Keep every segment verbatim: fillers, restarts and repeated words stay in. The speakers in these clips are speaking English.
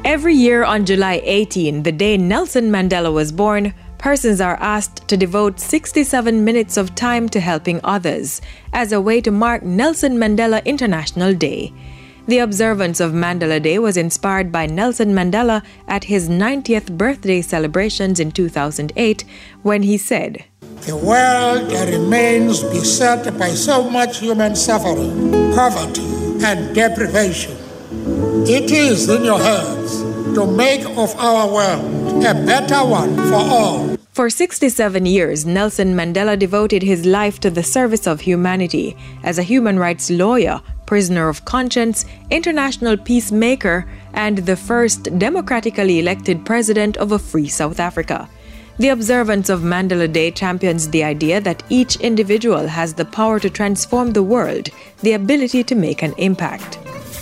Every year on July eighteenth, the day Nelson Mandela was born, persons are asked to devote sixty-seven minutes of time to helping others as a way to mark Nelson Mandela International Day. The observance of Mandela Day was inspired by Nelson Mandela at his ninetieth birthday celebrations in two thousand eight, when he said, "The world that remains beset by so much human suffering, poverty, and deprivation. It is in your hands to make of our world a better one for all." For sixty-seven years, Nelson Mandela devoted his life to the service of humanity as a human rights lawyer, prisoner of conscience, international peacemaker, and the first democratically elected president of a free South Africa. The observance of Mandela Day champions the idea that each individual has the power to transform the world, the ability to make an impact.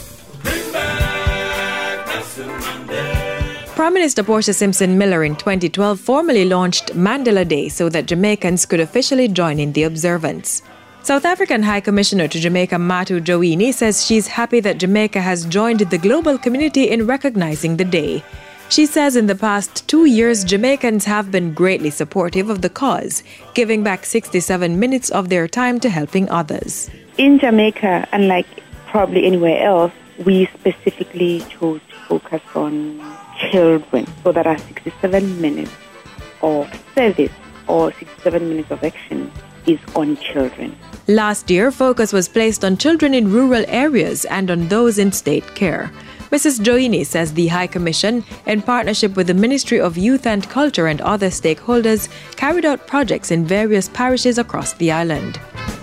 Prime Minister Portia Simpson Miller in twenty twelve formally launched Mandela Day so that Jamaicans could officially join in the observance. South African High Commissioner to Jamaica Matu Joini says she's happy that Jamaica has joined the global community in recognizing the day. She says in the past two years, Jamaicans have been greatly supportive of the cause, giving back sixty-seven minutes of their time to helping others. In Jamaica, unlike probably anywhere else, we specifically chose to focus on children. So there are sixty-seven minutes of service or sixty-seven minutes of action is on children. Last year, focus was placed on children in rural areas and on those in state care. Missus Joini says the High Commission, in partnership with the Ministry of Youth and Culture and other stakeholders, carried out projects in various parishes across the island.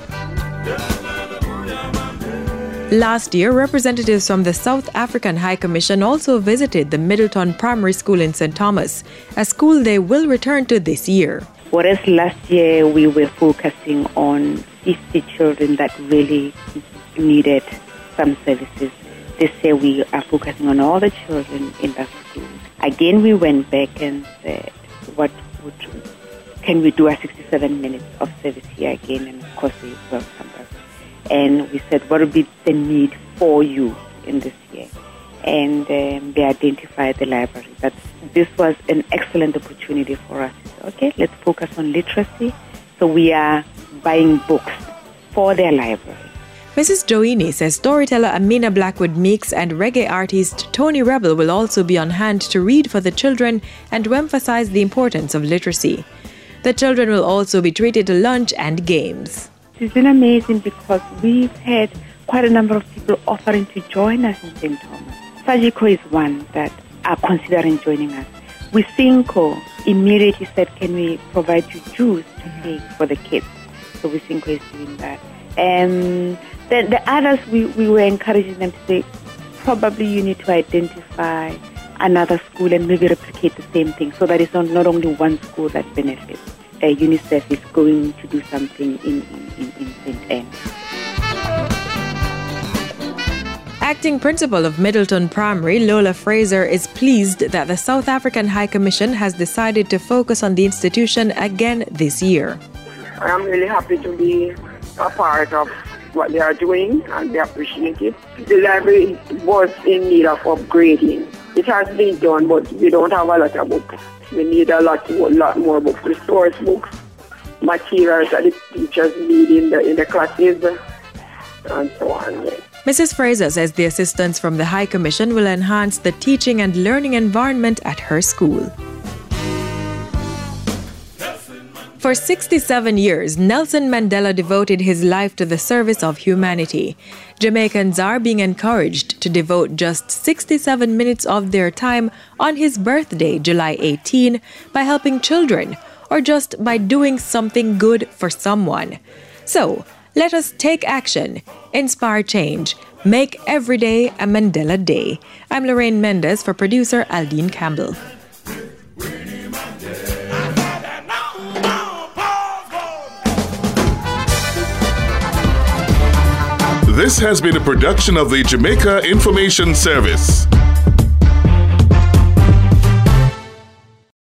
Last year, representatives from the South African High Commission also visited the Middleton Primary School in Saint Thomas, a school they will return to this year. Whereas last year we were focusing on fifty children that really needed some services, this year we are focusing on all the children in that school. Again, we went back and said, what would, can we do a sixty-seven minutes of service here again? And of course they welcomed us. And we said, what would be the need for you in this year? And um, they identified the library. That this was an excellent opportunity for us. Okay, let's focus on literacy. So we are buying books for their library. Missus Joini says storyteller Amina Blackwood Meeks and reggae artist Tony Rebel will also be on hand to read for the children and to emphasize the importance of literacy. The children will also be treated to lunch and games. It's been amazing because we've had quite a number of people offering to join us in Saint Thomas. Sajiko is one that are considering joining us. Wisinko immediately said, can we provide you juice to take for the kids? So Wisinko is doing that. And then the others, we, we were encouraging them to say, probably you need to identify another school and maybe replicate the same thing so that it's not, not only one school that benefits. Uh, UNICEF is going to do something in, in, in Saint Anne. Acting Principal of Middleton Primary, Lola Fraser, is pleased that the South African High Commission has decided to focus on the institution again this year. I am really happy to be a part of what they are doing and they appreciate it. The library was in need of upgrading. It has been done, but we don't have a lot of books. We need a lot, a lot more books, resource books, materials that the teachers need in the, in the classes, and so on. Yes. Missus Fraser says the assistance from the High Commission will enhance the teaching and learning environment at her school. For sixty-seven years, Nelson Mandela devoted his life to the service of humanity. Jamaicans are being encouraged to devote just sixty-seven minutes of their time on his birthday, July eighteenth, by helping children or just by doing something good for someone. So, let us take action, inspire change, make every day a Mandela Day. I'm Lorraine Mendez for producer Aldine Campbell. This has been a production of the Jamaica Information Service.